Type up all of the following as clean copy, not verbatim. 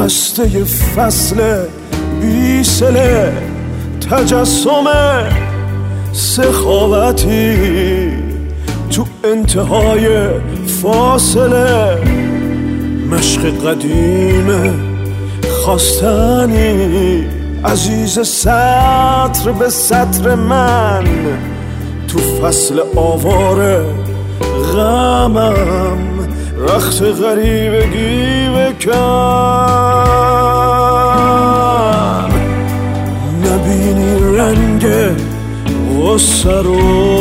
خسته فصل بیسله، تجسم سخاوتی تو انتهای فاصله، مشق قدیم خواستنی عزیز سطر به سطر من، تو فصل آواره غمم رخت غریبگی بکن. نبینی رنگ غصه رو،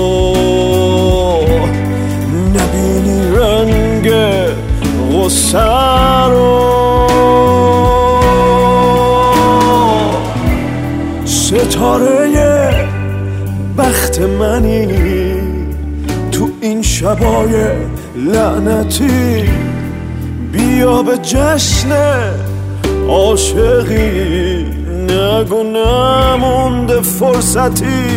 نبینی رنگ غصه رو، ستاره بخت منی تو این شبای لعنتی، بیا به جشن عاشقی، نگو نمونده فرصتی،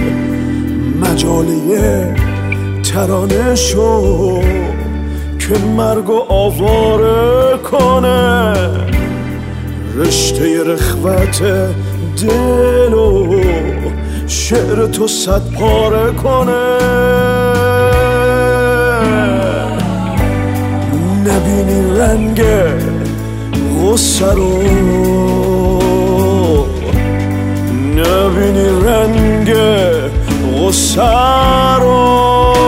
مجالیه ترانه شو که مرگو آواره کنه، رشته رخوت دلو شعر تو صد پاره کنه. نبینی رنگ غصه رو، نبینی رنگ غصه رو.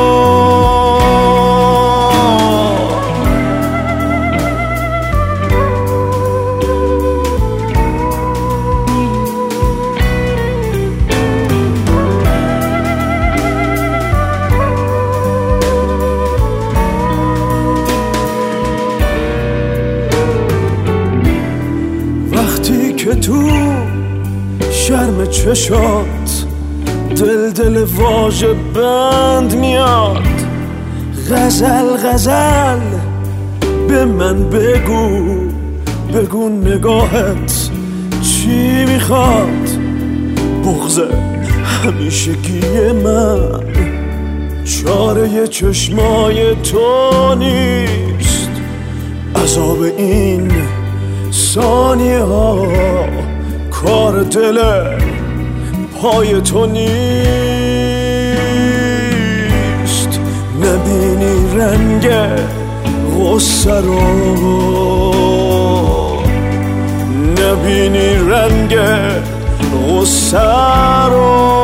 وقتی که تو شرم چشات دل واژه بند میاد، غزل به من بگو نگاهت چی میخواد، بغض همیشگی من چاره چشمای تو نیست، عذاب این ثانیه ها کار دل پای تو نیست. نبینی رنگ غصه رو، نبینی رنگ غصه رو.